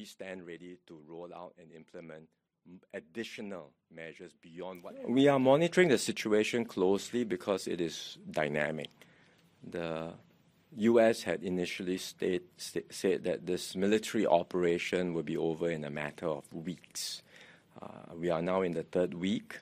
we stand ready to roll out and implement additional measures beyond what... We are monitoring the situation closely because it is dynamic. The U.S. had initially said that this military operation will be over in a matter of weeks. We are now in the third week.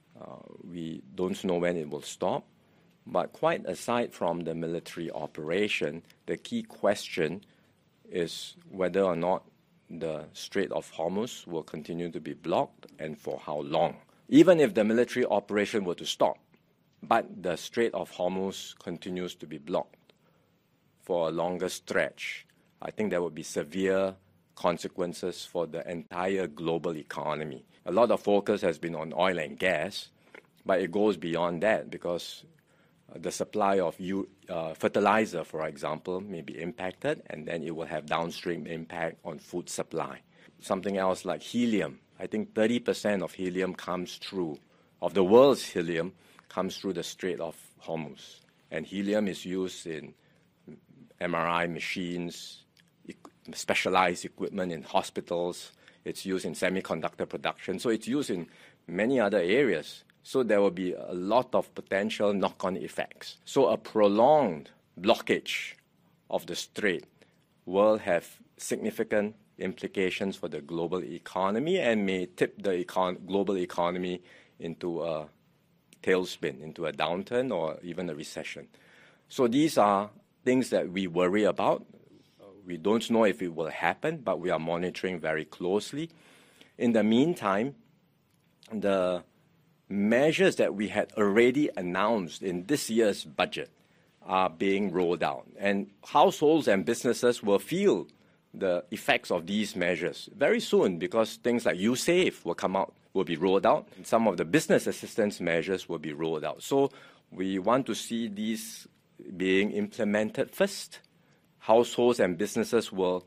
We don't know when it will stop. But quite aside from the military operation, the key question is whether or not the Strait of Hormuz will continue to be blocked and for how long. Even if the military operation were to stop, but the Strait of Hormuz continues to be blocked for a longer stretch, I think there would be severe consequences for the entire global economy. A lot of focus has been on oil and gas, but it goes beyond that because the supply of fertilizer, for example, may be impacted, and then it will have downstream impact on food supply. Something else like helium. I think 30% of helium comes through, of the world's helium, comes through the Strait of Hormuz. And helium is used in MRI machines, specialized equipment in hospitals. It's used in semiconductor production. So it's used in many other areas. So there will be a lot of potential knock-on effects. So a prolonged blockage of the strait will have significant implications for the global economy and may tip the global economy into a tailspin, into a downturn or even a recession. So these are things that we worry about. We don't know if it will happen, but we are monitoring very closely. In the meantime, the measures that we had already announced in this year's budget are being rolled out. And households and businesses will feel the effects of these measures very soon because things like USAVE will be rolled out. And some of the business assistance measures will be rolled out. So we want to see these being implemented first. Households and businesses will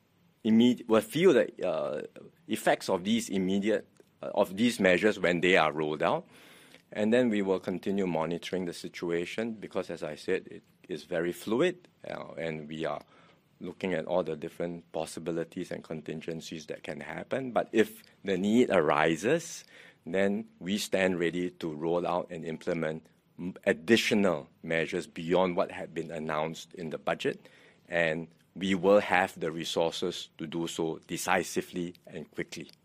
feel the effects of these measures when they are rolled out. And then we will continue monitoring the situation because, as I said, it is very fluid and we are looking at all the different possibilities and contingencies that can happen. But if the need arises, then we stand ready to roll out and implement additional measures beyond what had been announced in the budget. And we will have the resources to do so decisively and quickly.